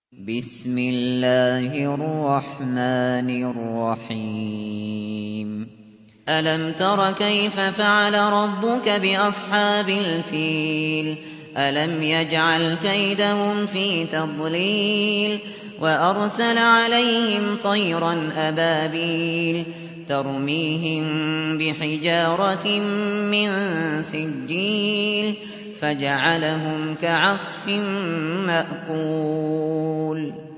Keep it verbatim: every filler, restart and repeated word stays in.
بسم الله الرحمن الرحيم ألم تر كيف فعل ربك بأصحاب الفيل ألم يجعل كيدهم في تضليل وأرسل عليهم طيرا أبابيل ترميهم بحجارة من سجيل فجعلهم كعصف مأكول